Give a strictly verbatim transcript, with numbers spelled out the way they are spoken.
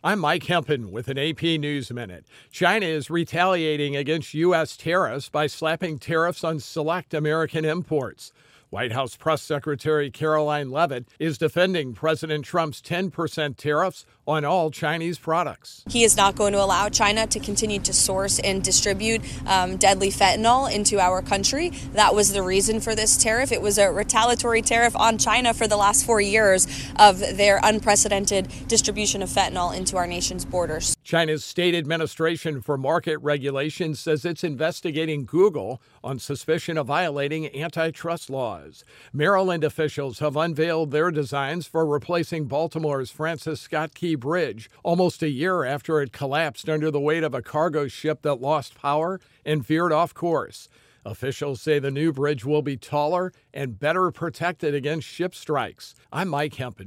I'm Mike Hempen with an A P News Minute. China is retaliating against U S tariffs by slapping tariffs on select American imports. White House Press Secretary Caroline Leavitt is defending President Trump's ten percent tariffs on all Chinese products. He is not going to allow China to continue to source and distribute um, deadly fentanyl into our country. That was the reason for this tariff. It was a retaliatory tariff on China for the last four years of their unprecedented distribution of fentanyl into our nation's borders. China's State Administration for Market Regulation says it's investigating Google on suspicion of violating antitrust laws. Maryland officials have unveiled their designs for replacing Baltimore's Francis Scott Key Bridge almost a year after it collapsed under the weight of a cargo ship that lost power and veered off course. Officials say the new bridge will be taller and better protected against ship strikes. I'm Mike Hempen.